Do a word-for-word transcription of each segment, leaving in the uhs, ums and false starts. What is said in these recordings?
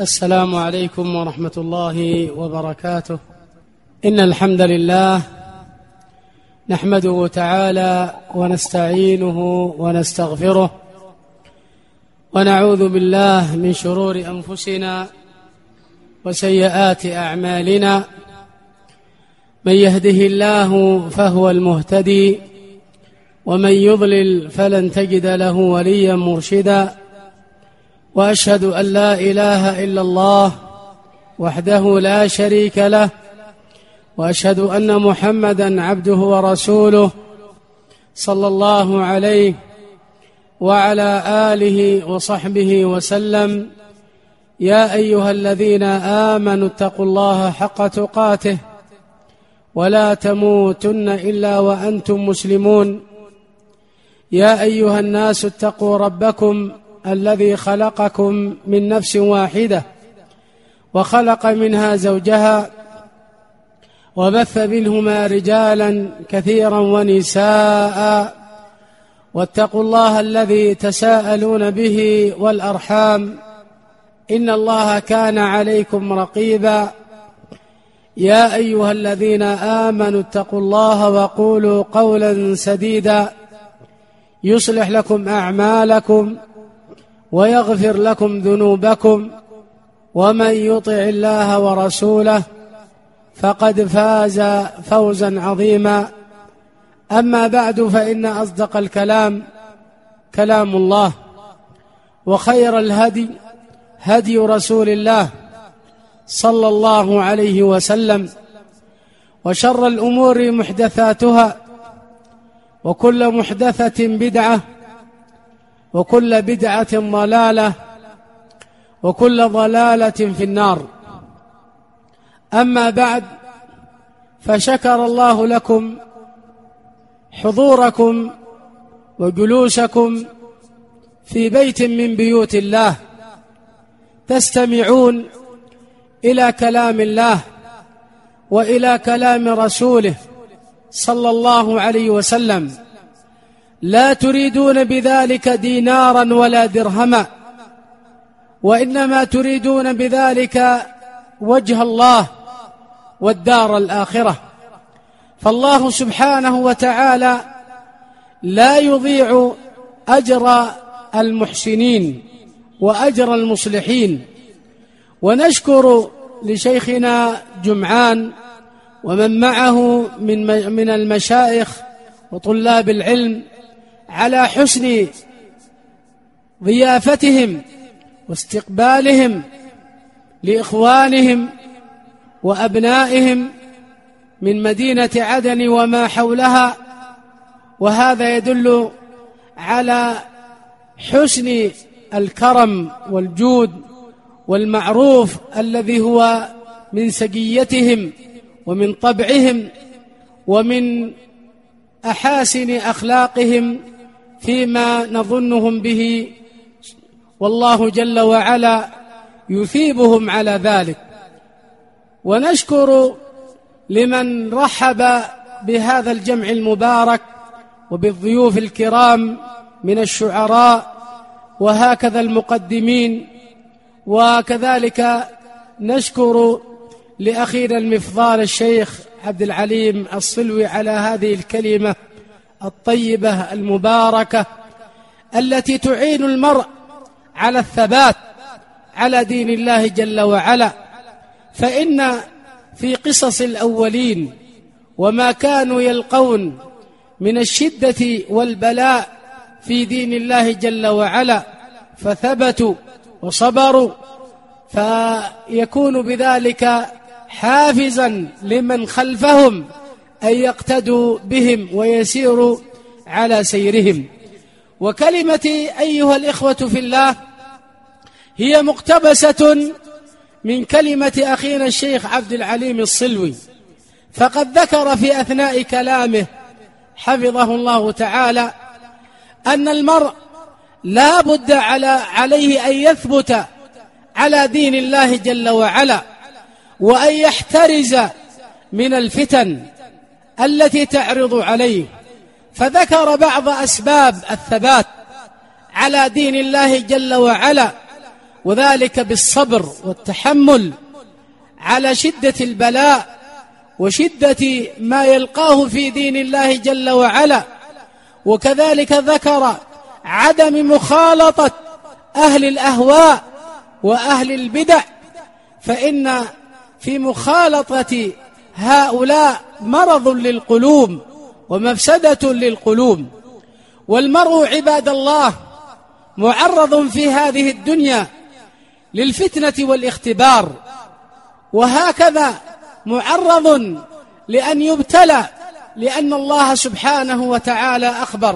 السلام عليكم ورحمة الله وبركاته. إن الحمد لله نحمده تعالى ونستعينه ونستغفره ونعوذ بالله من شرور أنفسنا وسيئات أعمالنا. من يهده الله فهو المهتدي ومن يضلل فلن تجد له وليا مرشدا. وأشهد أن لا إله إلا الله وحده لا شريك له، وأشهد أن محمدا عبده ورسوله صلى الله عليه وعلى آله وصحبه وسلم. يا أيها الذين آمنوا اتقوا الله حق تقاته ولا تموتن إلا وأنتم مسلمون. يا أيها الناس اتقوا ربكم الذي خلقكم من نفس واحدة وخلق منها زوجها وبث منهما رجالا كثيرا ونساء، واتقوا الله الذي تساءلون به والأرحام إن الله كان عليكم رقيبا. يا أيها الذين آمنوا اتقوا الله وقولوا قولا سديدا يصلح لكم أعمالكم ويغفر لكم ذنوبكم، ومن يطع الله ورسوله فقد فاز فوزا عظيما. أما بعد، فإن أصدق الكلام كلام الله، وخير الهدي هدي رسول الله صلى الله عليه وسلم، وشر الأمور محدثاتها، وكل محدثة بدعة، وكل بدعة ضلالة، وكل ضلالة في النار. أما بعد، فشكر الله لكم حضوركم وجلوسكم في بيت من بيوت الله تستمعون إلى كلام الله وإلى كلام رسوله صلى الله عليه وسلم، لا تريدون بذلك دينارا ولا درهما، وإنما تريدون بذلك وجه الله والدار الآخرة. فالله سبحانه وتعالى لا يضيع أجر المحسنين وأجر المصلحين. ونشكر لشيخنا جمعان ومن معه من من المشايخ وطلاب العلم على حسن ضيافتهم واستقبالهم لإخوانهم وأبنائهم من مدينة عدن وما حولها، وهذا يدل على حسن الكرم والجود والمعروف الذي هو من سجيتهم ومن طبعهم ومن أحاسن أخلاقهم فيما نظنهم به، والله جل وعلا يثيبهم على ذلك. ونشكر لمن رحب بهذا الجمع المبارك وبالضيوف الكرام من الشعراء وهكذا المقدمين، وكذلك نشكر لأخينا المفضال الشيخ عبد العليم الصلوي على هذه الكلمة الطيبة المباركة التي تعين المرء على الثبات على دين الله جل وعلا. فإن في قصص الأولين وما كانوا يلقون من الشدة والبلاء في دين الله جل وعلا فثبتوا وصبروا، فيكون بذلك حافزا لمن خلفهم أن يقتدوا بهم ويسيروا على سيرهم. وكلمتي أيها الإخوة في الله هي مقتبسة من كلمة أخينا الشيخ عبد العليم الصلوي، فقد ذكر في أثناء كلامه حفظه الله تعالى أن المرء لا بد على عليه أن يثبت على دين الله جل وعلا، وأن يحترز من الفتن التي تعرض عليه. فذكر بعض أسباب الثبات على دين الله جل وعلا، وذلك بالصبر والتحمل على شدة البلاء وشدة ما يلقاه في دين الله جل وعلا. وكذلك ذكر عدم مخالطة أهل الأهواء وأهل البدع، فإن في مخالطة هؤلاء مرض للقلوب ومفسدة للقلوب. والمرء عباد الله معرض في هذه الدنيا للفتنة والاختبار، وهكذا معرض لأن يبتلى، لأن الله سبحانه وتعالى أخبر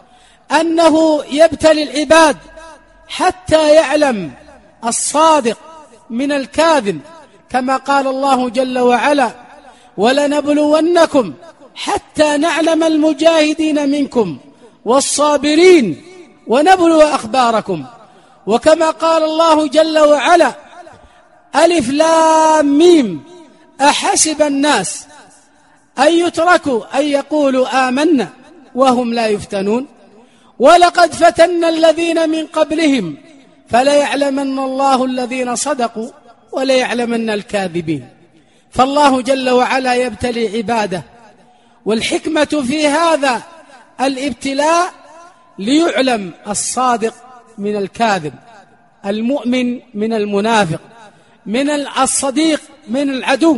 أنه يبتلي العباد حتى يعلم الصادق من الكاذب، كما قال الله جل وعلا: ولنبلونكم حتى نعلم المجاهدين منكم والصابرين ونبلو أخباركم. وكما قال الله جل وعلا: ألف لام ميم أحسب الناس أن يتركوا أن يقولوا آمنا وهم لا يفتنون ولقد فتنا الذين من قبلهم فليعلمن الله الذين صدقوا وليعلمن الكاذبين. فالله جل وعلا يبتلي عباده، والحكمة في هذا الابتلاء ليعلم الصادق من الكاذب، المؤمن من المنافق، من الصديق من العدو.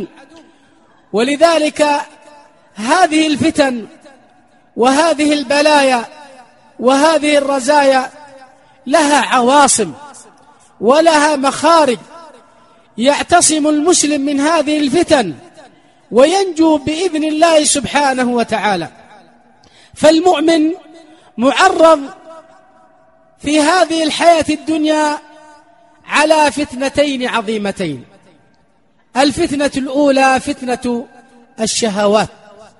ولذلك هذه الفتن وهذه البلايا وهذه الرزايا لها عواصم ولها مخارج يعتصم المسلم من هذه الفتن وينجو بإذن الله سبحانه وتعالى. فالمؤمن معرض في هذه الحياة الدنيا على فتنتين عظيمتين. الفتنة الأولى فتنة الشهوات،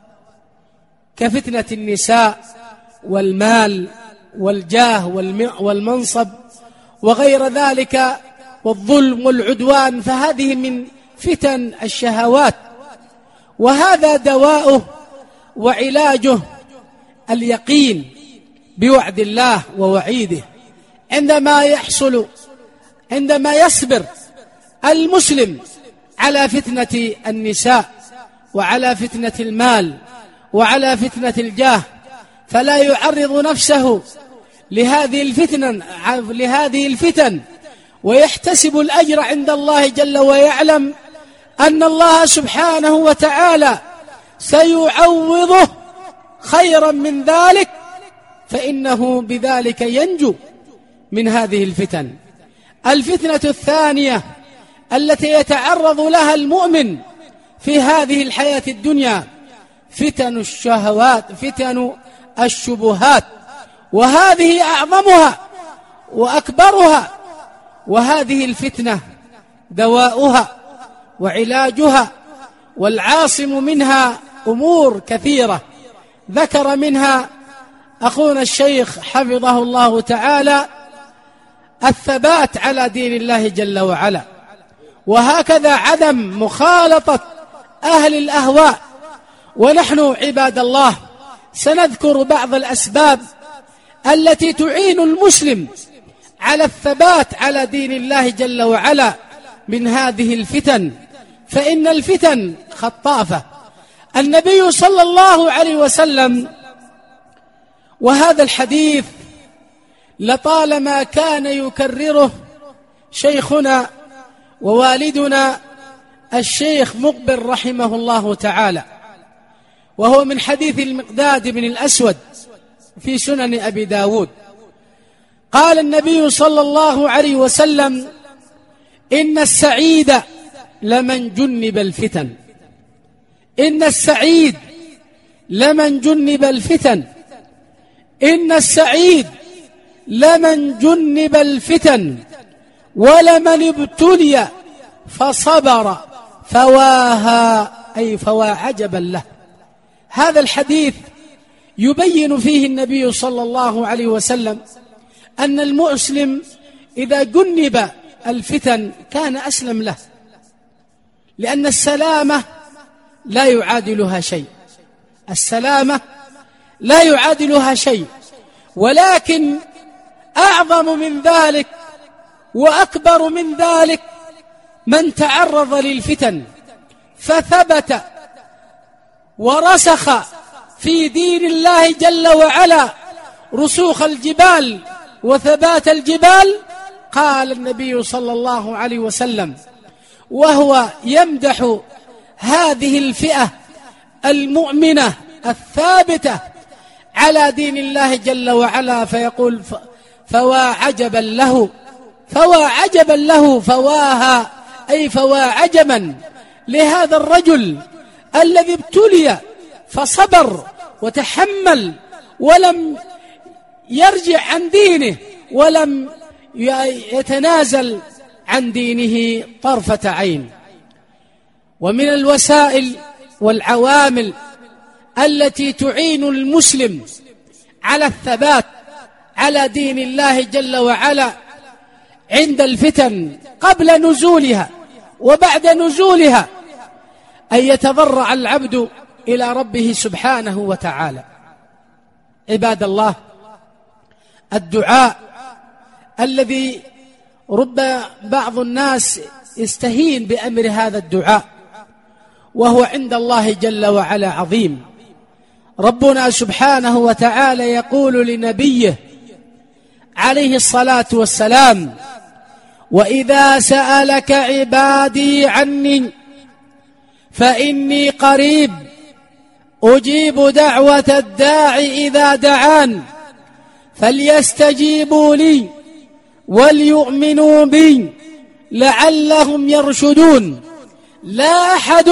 كفتنة النساء والمال والجاه والمنصب وغير ذلك والظلم والعدوان، فهذه من فتن الشهوات، وهذا دواؤه وعلاجه اليقين بوعد الله ووعيده. عندما يحصل عندما يصبر المسلم على فتنة النساء وعلى فتنة المال وعلى فتنة الجاه، فلا يعرض نفسه لهذه الفتن لهذه الفتن ويحتسب الأجر عند الله جل ويعلم أن الله سبحانه وتعالى سيعوضه خيرا من ذلك، فإنه بذلك ينجو من هذه الفتن. الفتنة الثانية التي يتعرض لها المؤمن في هذه الحياة الدنيا فتن الشهوات، فتن الشبهات، وهذه أعظمها وأكبرها. وهذه الفتنة دواؤها وعلاجها والعاصم منها أمور كثيرة، ذكر منها أخونا الشيخ حفظه الله تعالى الثبات على دين الله جل وعلا، وهكذا عدم مخالطة أهل الأهواء. ونحن عباد الله سنذكر بعض الأسباب التي تعين المسلم على الثبات على دين الله جل وعلا من هذه الفتن، فإن الفتن خطافة. النبي صلى الله عليه وسلم، وهذا الحديث لطالما كان يكرره شيخنا ووالدنا الشيخ مقبل رحمه الله تعالى، وهو من حديث المقداد بن الأسود في سنن أبي داود. قال النبي صلى الله عليه وسلم: إن السعيد لمن جنب الفتن، إن السعيد لمن جنب الفتن، إن السعيد لمن جنب الفتن ولمن ابتلي فصبر فواها، أي فوا عجبا له. هذا الحديث يبين فيه النبي صلى الله عليه وسلم أن المسلم إذا جنب الفتن كان أسلم له، لأن السلامة لا يعادلها شيء، السلامة لا يعادلها شيء. ولكن أعظم من ذلك وأكبر من ذلك من تعرض للفتن فثبت ورسخ في دين الله جل وعلا رسوخ الجبال وثبات الجبال. قال النبي صلى الله عليه وسلم وهو يمدح هذه الفئة المؤمنة الثابتة على دين الله جل وعلا فيقول فوا عجبا له فوا عجبا له فواها أي فوا عجبا لهذا الرجل الذي ابتلي فصبر وتحمل ولم يرجع عن دينه ولم يتنازل عن دينه طرفة عين. ومن الوسائل والعوامل التي تعين المسلم على الثبات على دين الله جل وعلا عند الفتن قبل نزولها وبعد نزولها أن يتضرع العبد إلى ربه سبحانه وتعالى. عباد الله، الدعاء الذي رب بعض الناس يستهين بأمر هذا الدعاء وهو عند الله جل وعلا عظيم. ربنا سبحانه وتعالى يقول لنبيه عليه الصلاة والسلام: وإذا سألك عبادي عني فإني قريب أجيب دعوة الداع إذا دعان فليستجيبوا لي وليؤمنوا بي لعلهم يرشدون. لا أحد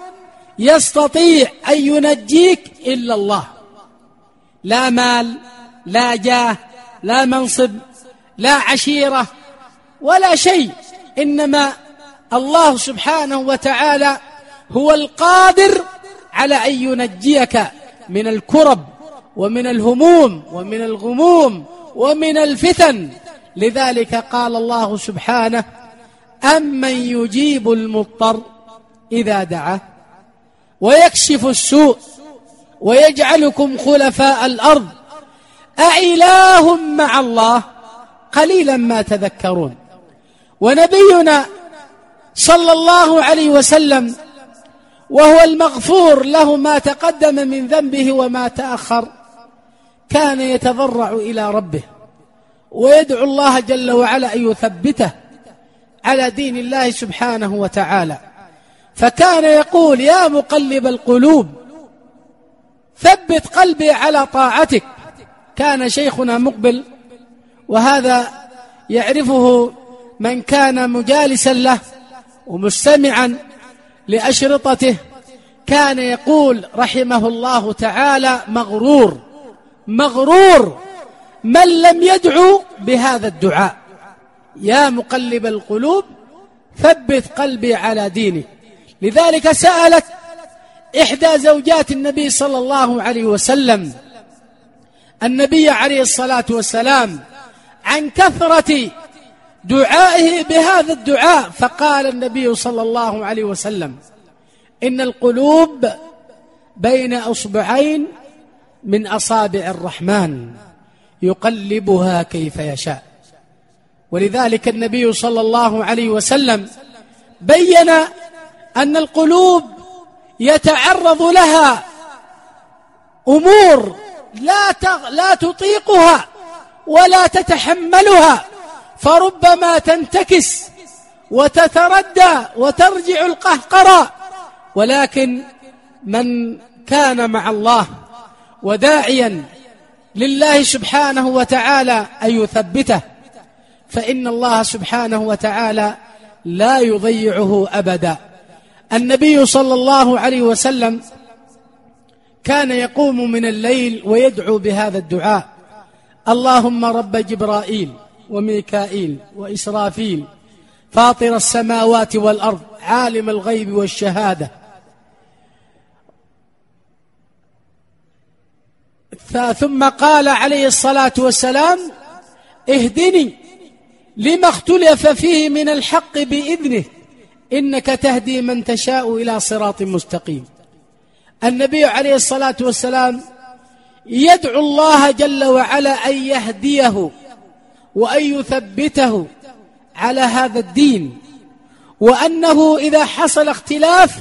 يستطيع أن ينجيك إلا الله، لا مال لا جاه لا منصب لا عشيرة ولا شيء، إنما الله سبحانه وتعالى هو القادر على أن ينجيك من الكرب ومن الهموم ومن الغموم ومن الفتن. لذلك قال الله سبحانه: أمن يجيب المضطر إذا دعاه ويكشف السوء ويجعلكم خلفاء الأرض أإله مع الله قليلا ما تذكرون. ونبينا صلى الله عليه وسلم وهو المغفور له ما تقدم من ذنبه وما تأخر كان يتضرع إلى ربه ويدعو الله جل وعلا أن يثبته على دين الله سبحانه وتعالى، فكان يقول: يا مقلب القلوب ثبت قلبي على طاعتك. كان شيخنا مقبل، وهذا يعرفه من كان مجالسا له ومستمعا لأشرطته، كان يقول رحمه الله تعالى: مغرور مغرور من لم يدعو بهذا الدعاء، يا مقلب القلوب ثبت قلبي على دينك. لذلك سألت إحدى زوجات النبي صلى الله عليه وسلم النبي عليه الصلاة والسلام عن كثرة دعائه بهذا الدعاء، فقال النبي صلى الله عليه وسلم: إن القلوب بين أصبعين من أصابع الرحمن يقلبها كيف يشاء. ولذلك النبي صلى الله عليه وسلم بين أن القلوب يتعرض لها أمور لا لا تطيقها ولا تتحملها، فربما تنتكس وتتردى وترجع القهقرى. ولكن من كان مع الله وداعيا لله سبحانه وتعالى أن يثبته، فإن الله سبحانه وتعالى لا يضيعه أبدا. النبي صلى الله عليه وسلم كان يقوم من الليل ويدعو بهذا الدعاء: اللهم رب جبرائيل وميكائيل وإسرافيل فاطر السماوات والأرض عالم الغيب والشهادة. ثم قال عليه الصلاة والسلام: اهدني لما اختلف فيه من الحق بإذنه إنك تهدي من تشاء إلى صراط مستقيم. النبي عليه الصلاة والسلام يدعو الله جل وعلا أن يهديه وأن يثبته على هذا الدين، وأنه إذا حصل اختلاف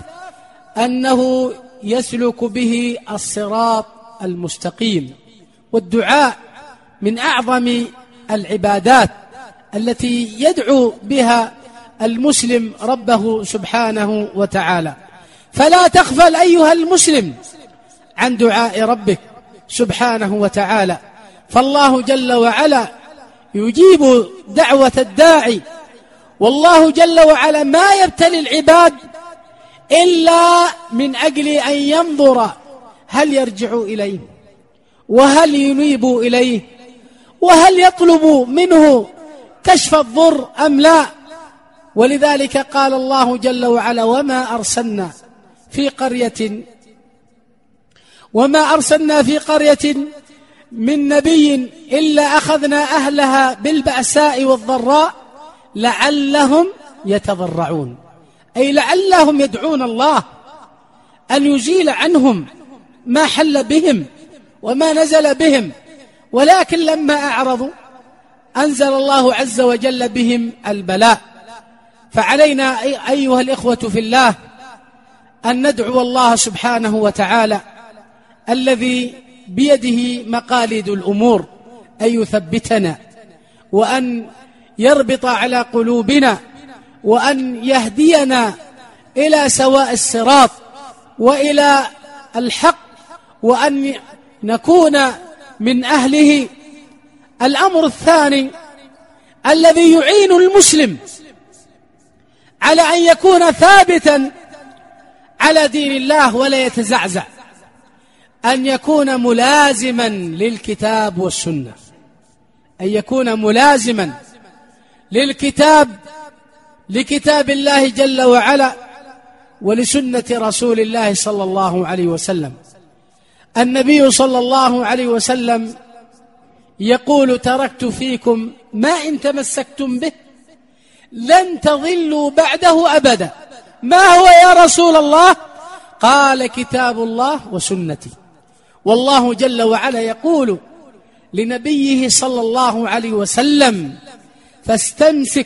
أنه يسلك به الصراط المستقيم. والدعاء من أعظم العبادات التي يدعو بها المسلم ربه سبحانه وتعالى، فلا تغفل أيها المسلم عن دعاء ربك سبحانه وتعالى، فالله جل وعلا يجيب دعوة الداعي، والله جل وعلا ما يبتلي العباد إلا من أجل أن ينظر هل يرجعوا إليه، وهل ينيبوا إليه، وهل يطلبوا منه كشف الضر أم لا. ولذلك قال الله جل وعلا: وما أرسلنا في قرية وما أرسلنا في قرية من نبي إلا أخذنا أهلها بالبأساء والضراء لعلهم يتضرعون، أي لعلهم يدعون الله أن يزيل عنهم ما حل بهم وما نزل بهم، ولكن لما أعرضوا أنزل الله عز وجل بهم البلاء. فعلينا أيها الإخوة في الله أن ندعو الله سبحانه وتعالى الذي بيده مقاليد الأمور أن يثبتنا، وأن يربط على قلوبنا، وأن يهدينا إلى سواء الصراط وإلى الحق، وأن نكون من أهله. الأمر الثاني الذي يعين المسلم على أن يكون ثابتا على دين الله ولا يتزعزع أن يكون ملازما للكتاب والسنة، أن يكون ملازما للكتاب لكتاب الله جل وعلا ولسنة رسول الله صلى الله عليه وسلم. النبي صلى الله عليه وسلم يقول: تركت فيكم ما إن تمسكتم به لن تضلوا بعده أبدا. ما هو يا رسول الله؟ قال: كتاب الله وسنتي. والله جل وعلا يقول لنبيه صلى الله عليه وسلم: فاستمسك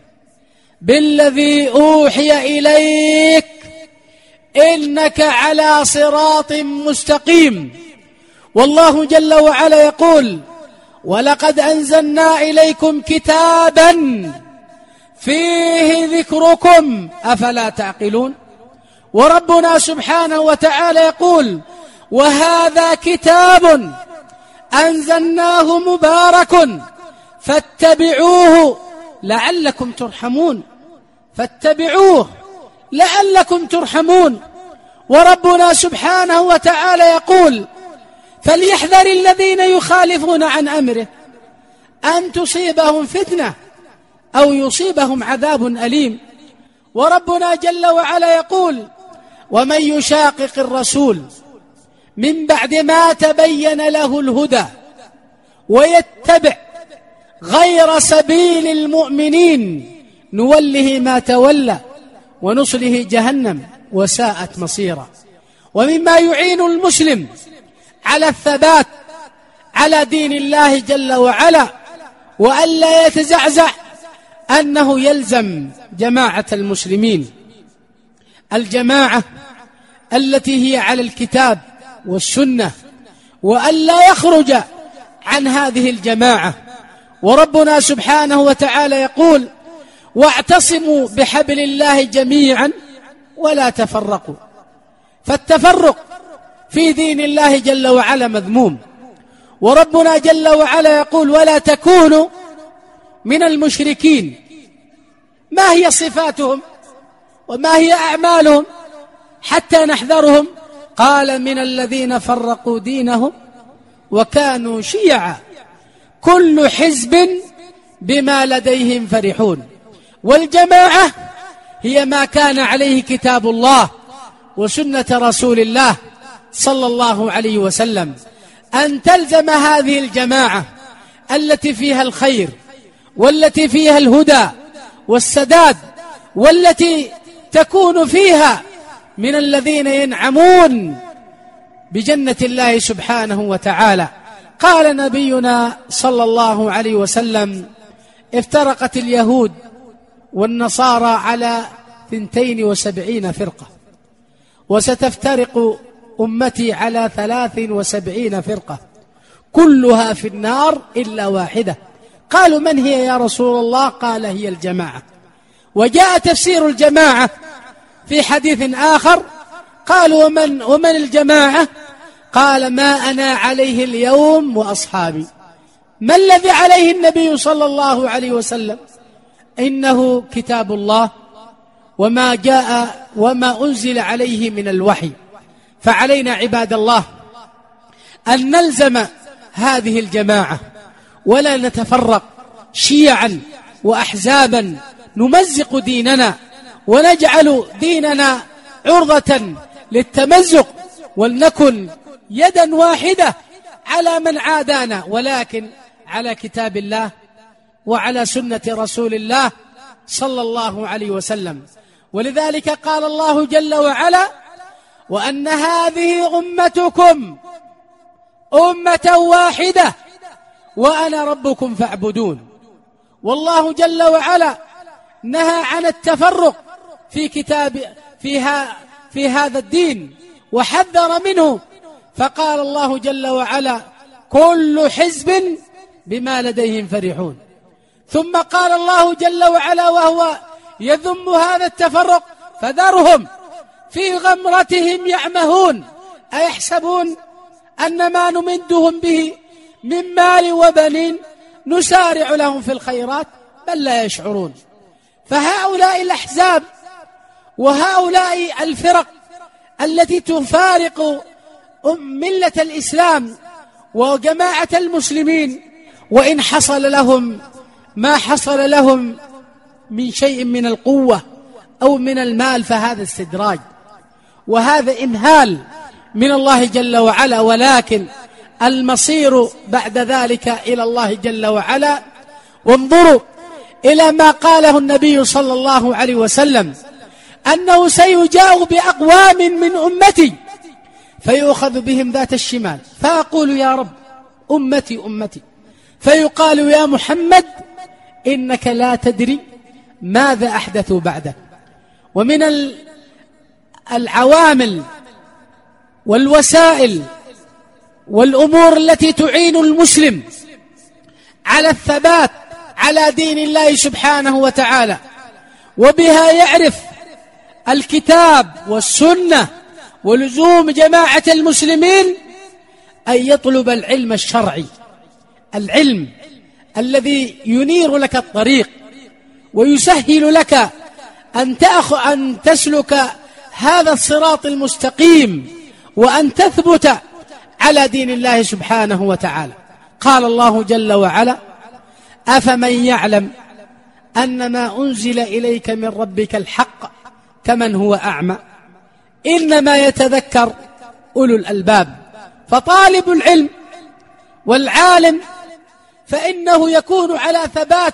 بالذي أوحي إليك إنك على صراط مستقيم. والله جل وعلا يقول: ولقد أنزلنا إليكم كتابا فيه ذكركم أفلا تعقلون. وربنا سبحانه وتعالى يقول: وهذا كتاب أنزلناه مبارك فاتبعوه لعلكم ترحمون، فاتبعوه لعلكم ترحمون. وربنا سبحانه وتعالى يقول: فليحذر الذين يخالفون عن أمره أن تصيبهم فتنة أو يصيبهم عذاب أليم. وربنا جل وعلا يقول: ومن يشاقق الرسول من بعد ما تبين له الهدى ويتبع غير سبيل المؤمنين نوله ما تولى ونصله جهنم وساءت مصيرا. ومما يعين المسلم على الثبات على دين الله جل وعلا وألا يتزعزع أنه يلزم جماعة المسلمين، الجماعة التي هي على الكتاب والسنة، وألا يخرج عن هذه الجماعة. وربنا سبحانه وتعالى يقول: واعتصموا بحبل الله جميعا ولا تفرقوا. فالتفرق في دين الله جل وعلا مذموم. وربنا جل وعلا يقول: ولا تكونوا من المشركين. ما هي صفاتهم وما هي أعمالهم حتى نحذرهم؟ قال: من الذين فرقوا دينهم وكانوا شيعا كل حزب بما لديهم فرحون. والجماعة هي ما كان عليه كتاب الله وسنة رسول الله صلى الله عليه وسلم، أن تلزم هذه الجماعة التي فيها الخير والتي فيها الهدى والسداد، والتي تكون فيها من الذين ينعمون بجنة الله سبحانه وتعالى. قال نبينا صلى الله عليه وسلم: افترقت اليهود والنصارى على اثنتين وسبعين فرقة، وستفترق أمتي على ثلاث وسبعين فرقة كلها في النار إلا واحدة. قالوا من هي يا رسول الله؟ قال هي الجماعة. وجاء تفسير الجماعة في حديث آخر، قالوا ومن, ومن الجماعة؟ قال ما أنا عليه اليوم وأصحابي. ما الذي عليه النبي صلى الله عليه وسلم؟ إنه كتاب الله وما جاء وما أنزل عليه من الوحي. فعلينا عباد الله أن نلزم هذه الجماعة ولا نتفرق شيعا وأحزابا نمزق ديننا ونجعل ديننا عرضة للتمزق، ولنكن يدا واحدة على من عادانا، ولكن على كتاب الله وعلى سنة رسول الله صلى الله عليه وسلم. ولذلك قال الله جل وعلا وأن هذه أمتكم أمة واحدة وأنا ربكم فاعبدون. والله جل وعلا نهى عن التفرق في كتاب فيها في هذا الدين وحذر منه، فقال الله جل وعلا كل حزب بما لديهم فرحون. ثم قال الله جل وعلا وهو يذم هذا التفرق فذرهم في غمرتهم يعمهون أيحسبون أن ما نمدهم به من مال وبنين نسارع لهم في الخيرات بل لا يشعرون. فهؤلاء الأحزاب وهؤلاء الفرق التي تفارق ملة الإسلام وجماعة المسلمين، وإن حصل لهم ما حصل لهم من شيء من القوة أو من المال فهذا استدراج وهذا إمهال من الله جل وعلا، ولكن المصير بعد ذلك إلى الله جل وعلا. وانظروا إلى ما قاله النبي صلى الله عليه وسلم أنه سيجاء بأقوام من أمتي فيؤخذ بهم ذات الشمال فأقول يا رب أمتي أمتي، فيقال يا محمد إنك لا تدري ماذا أحدثوا بعدك. ومن العوامل والوسائل والأمور التي تعين المسلم على الثبات على دين الله سبحانه وتعالى وبها يعرف الكتاب والسنة ولزوم جماعة المسلمين أن يطلب العلم الشرعي، العلم الذي ينير لك الطريق ويسهل لك أن تأخذ أن تسلك هذا الصراط المستقيم وأن تثبت على دين الله سبحانه وتعالى. قال الله جل وعلا أفمن يعلم أن ما أنزل إليك من ربك الحق كمن هو أعمى إنما يتذكر أولو الألباب. فطالب العلم والعالم فإنه يكون على ثبات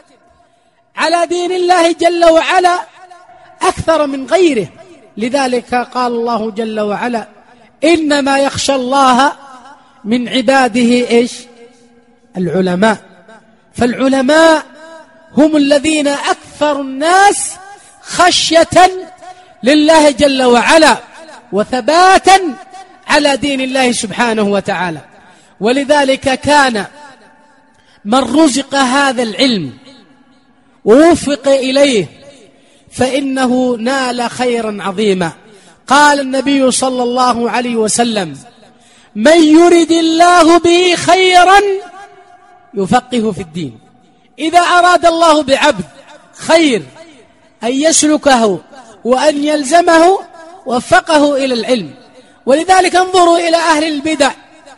على دين الله جل وعلا أكثر من غيره. لذلك قال الله جل وعلا إنما يخشى الله من عباده إيش؟ العلماء. فالعلماء هم الذين أكثر الناس خشية لله جل وعلا وثباتا على دين الله سبحانه وتعالى. ولذلك كان من رزق هذا العلم ووفق إليه فإنه نال خيرا عظيما. قال النبي صلى الله عليه وسلم من يرد الله به خيرا يفقه في الدين. إذا أراد الله بعبد خير أن يسلكه وأن يلزمه وفقه إلى العلم. ولذلك انظروا إلى أهل البدع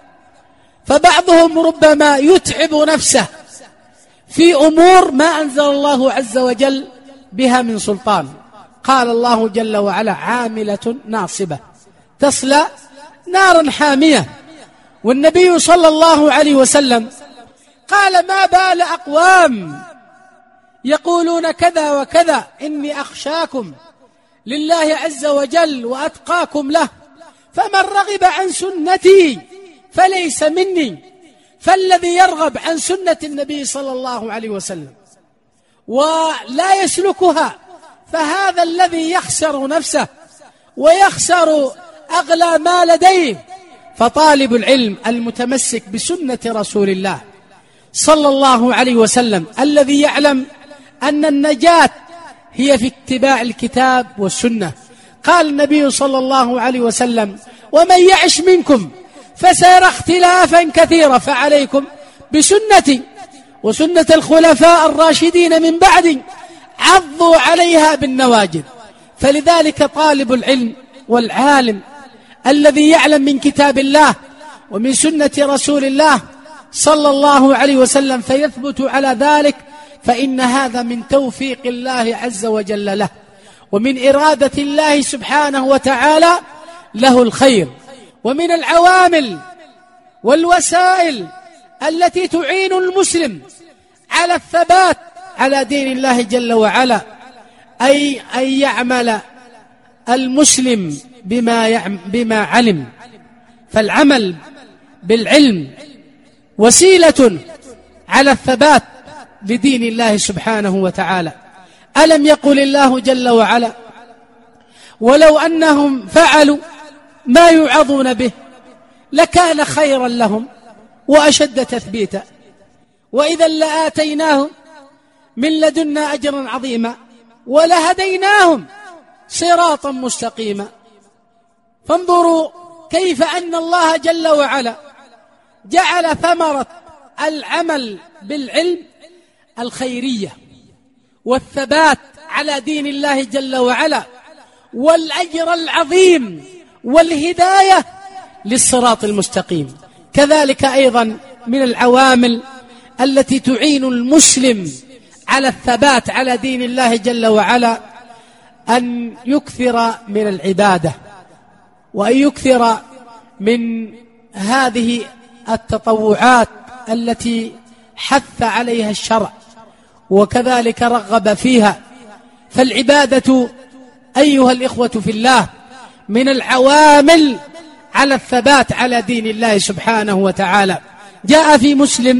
فبعضهم ربما يتعب نفسه في أمور ما أنزل الله عز وجل بها من سلطان. قال الله جل وعلا عاملة ناصبة تصلى نارا حامية. والنبي صلى الله عليه وسلم قال ما بال أقوام يقولون كذا وكذا إني أخشاكم لله عز وجل وأتقاكم له فمن رغب عن سنتي فليس مني. فالذي يرغب عن سنة النبي صلى الله عليه وسلم ولا يسلكها، فهذا الذي يخسر نفسه ويخسر أغلى ما لديه. فطالب العلم المتمسك بسنة رسول الله صلى الله عليه وسلم الذي يعلم أن النجاة هي في اتباع الكتاب والسنة. قال النبي صلى الله عليه وسلم: ومن يعش منكم فسيرى اختلافا كثيرا فعليكم بسنتي وسنة الخلفاء الراشدين من بعدي عضوا عليها بالنواجذ. فلذلك طالب العلم والعالم الذي يعلم من كتاب الله ومن سنة رسول الله صلى الله عليه وسلم فيثبت على ذلك، فإن هذا من توفيق الله عز وجل له، ومن إرادة الله سبحانه وتعالى له الخير. ومن العوامل والوسائل التي تعين المسلم على الثبات على دين الله جل وعلا أي أن يعمل المسلم بما, يعم بما علم. فالعمل بالعلم وسيلة على الثبات لدين الله سبحانه وتعالى. ألم يقل الله جل وعلا: ولو أنهم فعلوا ما يوعظون به لكان خيرا لهم وأشد تثبيتا وإذا لآتيناهم من لدنا أجرا عظيما ولهديناهم صراطا مستقيما. فانظروا كيف أن الله جل وعلا جعل ثمرة العمل بالعلم الخيرية والثبات على دين الله جل وعلا والأجر العظيم والهداية للصراط المستقيم. كذلك أيضا من العوامل التي تعين المسلم على الثبات على دين الله جل وعلا أن يكثر من العبادة وأن يكثر من هذه التطوعات التي حث عليها الشرع وكذلك رغب فيها. فالعبادة أيها الإخوة في الله من العوامل على الثبات على دين الله سبحانه وتعالى. جاء في مسلم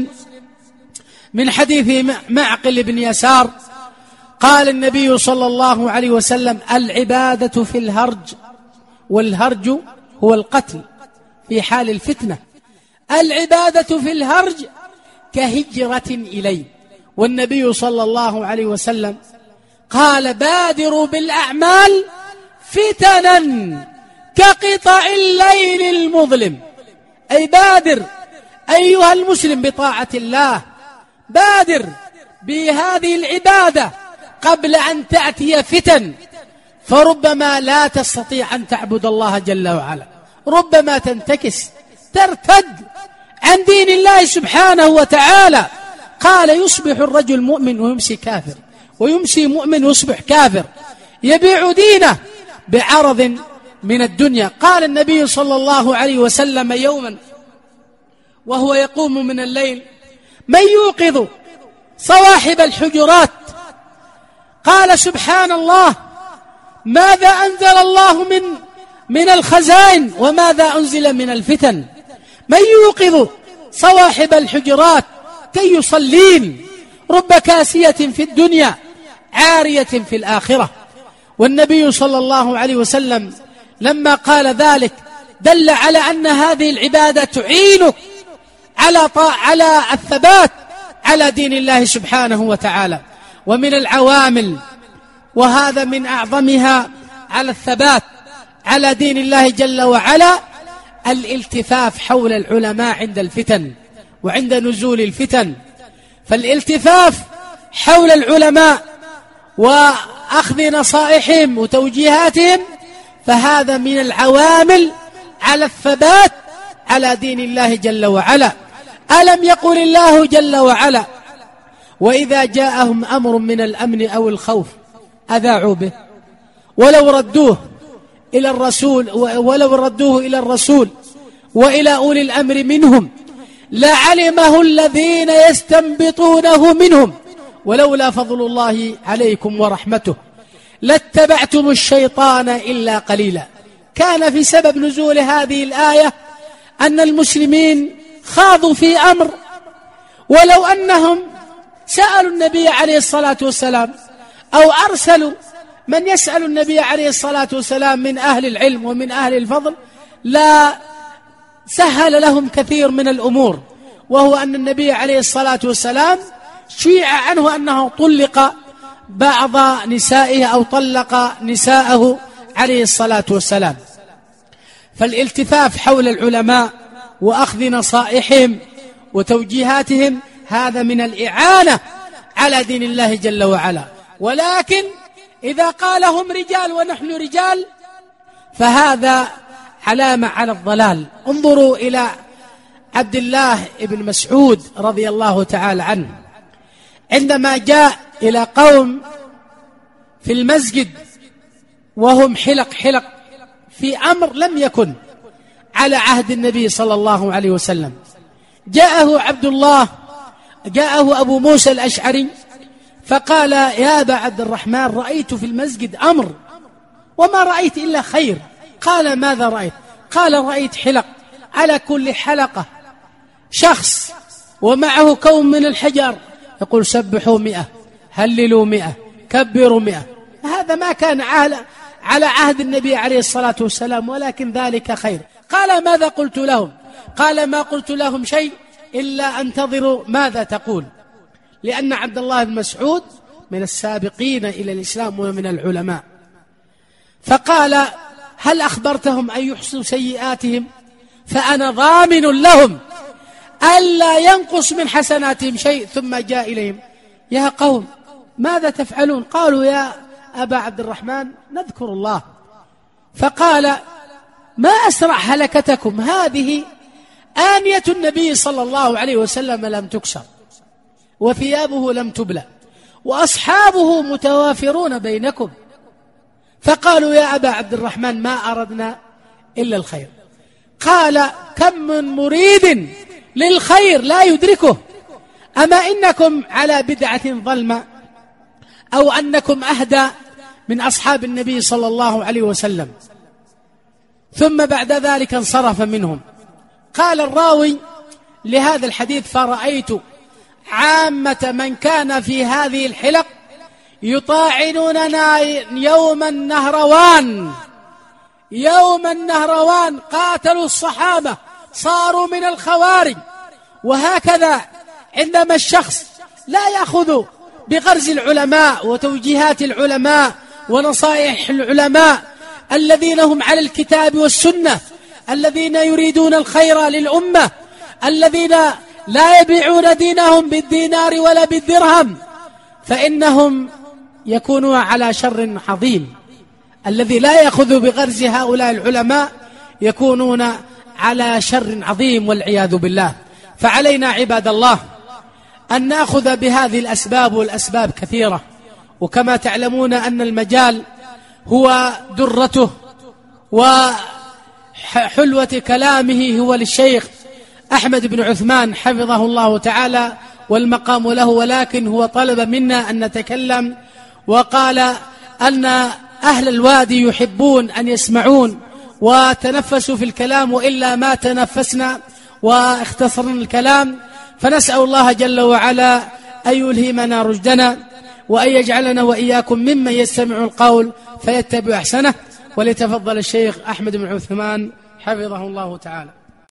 من حديث معقل بن يسار قال النبي صلى الله عليه وسلم: العبادة في الهرج، والهرج هو القتل في حال الفتنة، العبادة في الهرج كهجرة إلي. والنبي صلى الله عليه وسلم قال: بادروا بالأعمال فتنا كقطع الليل المظلم. أي بادر أيها المسلم بطاعة الله، بادر بهذه العبادة قبل أن تأتي فتن، فربما لا تستطيع أن تعبد الله جل وعلا، ربما تنتكس ترتد عن دين الله سبحانه وتعالى. قال: يصبح الرجل مؤمن ويمسي كافر، ويمسي مؤمن ويصبح كافر، يبيع دينه بعرض من الدنيا. قال النبي صلى الله عليه وسلم يوما وهو يقوم من الليل: من يوقظ صواحب الحجرات؟ قال: سبحان الله، ماذا أنزل الله من من الخزائن وماذا أنزل من الفتن؟ من يوقظ صواحب الحجرات كي يصلين، رب كاسية في الدنيا عارية في الآخرة. والنبي صلى الله عليه وسلم لما قال ذلك دل على أن هذه العبادة تعينك على على الثبات على دين الله سبحانه وتعالى. ومن العوامل وهذا من أعظمها على الثبات على دين الله جل وعلا الالتفاف حول العلماء عند الفتن وعند نزول الفتن. فالالتفاف حول العلماء وأخذ نصائحهم وتوجيهاتهم فهذا من العوامل على الثبات على دين الله جل وعلا. ألم يقل الله جل وعلا: وإذا جاءهم أمر من الأمن أو الخوف أذاعوا به ولو ردوه إلى الرسول ولو ردوه إلى الرسول وإلى أولي الأمر منهم لعلمه الذين يستنبطونه منهم ولولا فضل الله عليكم ورحمته لاتبعتم الشيطان إلا قليلا. كان في سبب نزول هذه الآية أن المسلمين خاضوا في أمر ولو أنهم سألوا النبي عليه الصلاة والسلام أو أرسلوا من يسأل النبي عليه الصلاة والسلام من أهل العلم ومن أهل الفضل، لا سهل لهم كثير من الأمور، وهو أن النبي عليه الصلاة والسلام شيع عنه أنه طلق بعض نسائه أو طلق نساءه عليه الصلاة والسلام. فالالتفاف حول العلماء وأخذ نصائحهم وتوجيهاتهم هذا من الإعانة على دين الله جل وعلا. ولكن إذا قال هم رجال ونحن رجال فهذا علامة على الضلال. انظروا إلى عبد الله بن مسعود رضي الله تعالى عنه عندما جاء إلى قوم في المسجد وهم حلق حلق في أمر لم يكن على عهد النبي صلى الله عليه وسلم. جاءه عبد الله جاءه أبو موسى الأشعري فقال: يا أبا عبد الرحمن، رأيت في المسجد أمر وما رأيت إلا خير. قال: ماذا رأيت؟ قال: رأيت حلق، على كل حلقة شخص ومعه كوم من الحجر يقول: سبحوا مئة، هللوا مئة، كبروا مئة. هذا ما كان على عهد النبي عليه الصلاة والسلام، ولكن ذلك خير. قال: ماذا قلت لهم؟ قال: ما قلت لهم شيء إلا أنتظروا ماذا تقول، لأن عبد الله بن مسعود من السابقين إلى الإسلام ومن العلماء. فقال: هل أخبرتهم أن يحصوا سيئاتهم؟ فأنا ضامن لهم ألا ينقص من حسناتهم شيء. ثم جاء إليهم: يا قوم ماذا تفعلون؟ قالوا: يا أبا عبد الرحمن نذكر الله. فقال: ما أسرع هلكتكم، هذه آنية النبي صلى الله عليه وسلم لم تكسر، وثيابه لم تبلى، وأصحابه متوافرون بينكم. فقالوا: يا أبا عبد الرحمن ما أردنا إلا الخير. قال: كم من مريد للخير لا يدركه، أما إنكم على بدعة ظلمة، أو أنكم أهدى من أصحاب النبي صلى الله عليه وسلم. ثم بعد ذلك انصرف منهم. قال الراوي لهذا الحديث: فرأيت عامة من كان في هذه الحلق يطاعنوننا يوم النهروان، يوم النهروان قاتلوا الصحابة، صاروا من الخوارج. وهكذا عندما الشخص لا يأخذ بغرز العلماء وتوجيهات العلماء ونصائح العلماء الذين هم على الكتاب والسنة، الذين يريدون الخير للأمة، الذين لا يبيعون دينهم بالدينار ولا بالدرهم، فإنهم يكونون على شر عظيم. الذي لا يأخذ بغرز هؤلاء العلماء يكونون على شر عظيم والعياذ بالله. فعلينا عباد الله أن نأخذ بهذه الأسباب، والأسباب كثيرة، وكما تعلمون أن المجال هو درته وحلوة كلامه هو للشيخ أحمد بن عثمان حفظه الله تعالى، والمقام له، ولكن هو طلب منا أن نتكلم، وقال أن أهل الوادي يحبون أن يسمعون وتنفسوا في الكلام، وإلا ما تنفسنا واختصرنا الكلام. فنسأل الله جل وعلا أن يلهمنا رشدنا، وأن يجعلنا وإياكم ممن يستمع القول فيتبع أحسنه. وليتفضل الشيخ أحمد بن عثمان حفظه الله تعالى.